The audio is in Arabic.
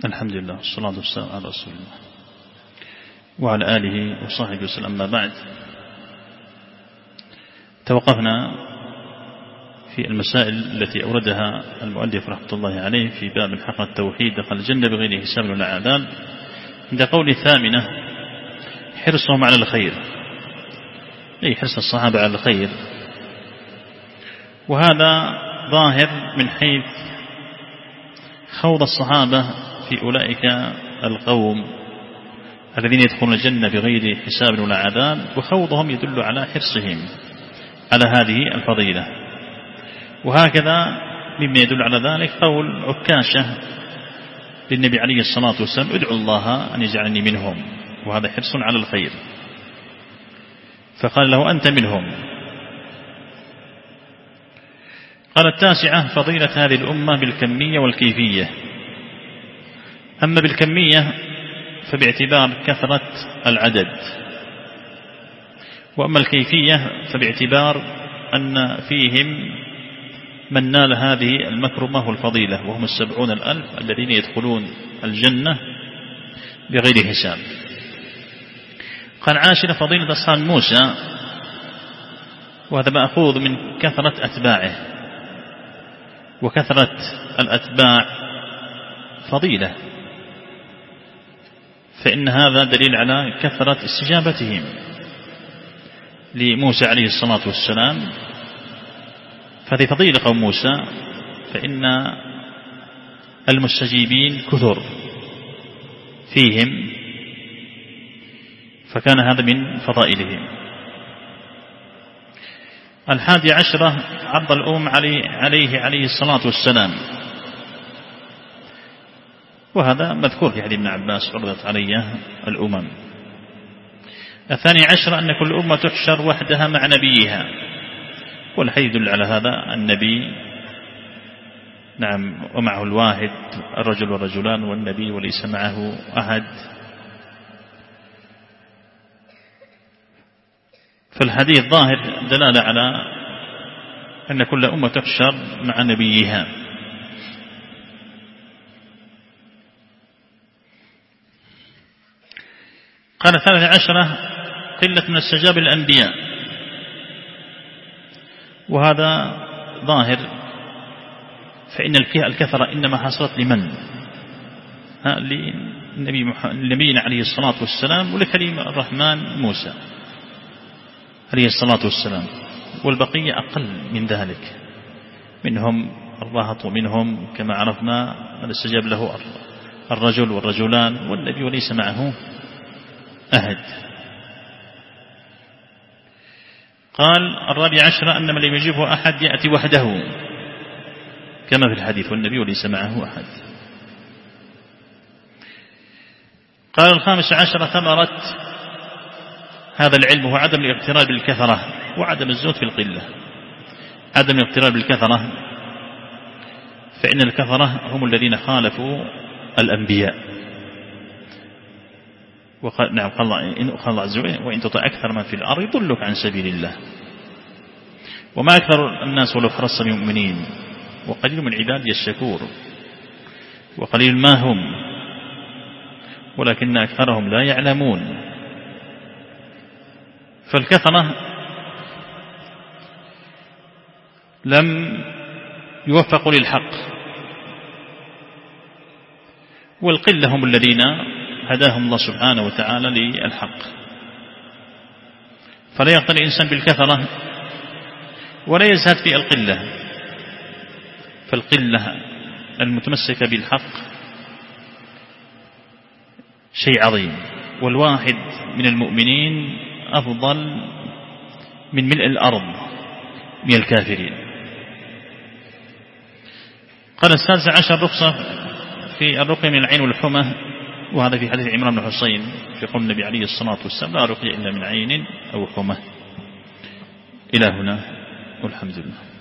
الحمد لله والصلاة والسلام على رسول الله وعلى آله وصحبه وسلم. أما بعد، توقفنا في المسائل التي أوردها المؤلف رحمة الله عليه في باب حق التوحيد دخل الجنة بغير حساب ولا عذاب، عند قول الثامنة: حرصهم على الخير، أي حرص الصحابة على الخير. وهذا ظاهر من حيث خوض الصحابة في أولئك القوم الذين يدخلون الجنة بغير حساب ولا عذاب، وخوضهم يدل على حرصهم على هذه الفضيلة. وهكذا مما يدل على ذلك قول عكاشة للنبي عليه الصلاة والسلام: ادعو الله أن يجعلني منهم، وهذا حرص على الخير، فقال له: أنت منهم. قال التاسعة: فضيلة هذه الأمة بالكمية والكيفية. أما بالكمية فباعتبار كثرة العدد، وأما الكيفية فباعتبار أن فيهم من نال هذه المكرمة والفضيلة، وهم 70,000 الذين يدخلون الجنة بغير حساب. قال عاشرة: فضيلة أصحاب موسى، وهذا مأخوذ من كثرة أتباعه، وكثرة الأتباع فضيلة، فإن هذا دليل على كثرة استجابتهم لموسى عليه الصلاة والسلام، فهذه فضيلة قوم موسى، فإن المستجيبين كثر فيهم، فكان هذا من فضائلهم. 11: عرض الأمم عليه الصلاة والسلام، وهذا مذكور في حديث ابن عباس: عرضت علي الأمم. 12: أن كل أمة تحشر وحدها مع نبيها، والحديث يدل على هذا. النبي نعم ومعه الواحد، الرجل والرجلان، والنبي وليس معه أحد. فالحديث ظاهر دلالة على أن كل أمة تحشر مع نبيها. قال 13: قلة من استجاب الأنبياء، وهذا ظاهر، فإن الكثرة إنما حصلت لمن؟ لنبينا عليه الصلاة والسلام ولكريم الرحمن موسى عليه الصلاة والسلام، والبقية أقل من ذلك، منهم الرهط، ومنهم كما عرفنا من استجاب له الرجل والرجلان والنبي وليس معه أحد. قال 14: أن من لم يجبه أحد يأتي وحده كما في الحديث، والنبي وليس معه أحد. قال 15: ثمرة هذا العلم هو عدم الاغترار بالكثرة وعدم الزهد في القلة. عدم الاغترار بالكثرة، فإن الكثرة هم الذين خالفوا الأنبياء، وقال نعم قال الله عز وجل: وإن تطع أكثر من في الأرض يضلك عن سبيل الله. وما أكثر الناس ولو حرصت بمؤمنين، وقليل من عبادي الشكور، وقليل ما هم ولكن أكثرهم لا يعلمون. فالكثرة لم يوفقوا للحق، والقلة هم الذين هداهم الله سبحانه وتعالى للحق. فلا يقتل الإنسان بالكثرة ولا يزهد في القلة، فالقلة المتمسكة بالحق شيء عظيم، والواحد من المؤمنين أفضل من ملء الأرض من الكافرين. قال 16: رخصة في الرقية من العين والحمى، وهذا في حديث عمران بن حسين في قول النبي عليه الصلاة والسلام: لا رقية إلا من عين أو حمى. إلى هنا والحمد لله.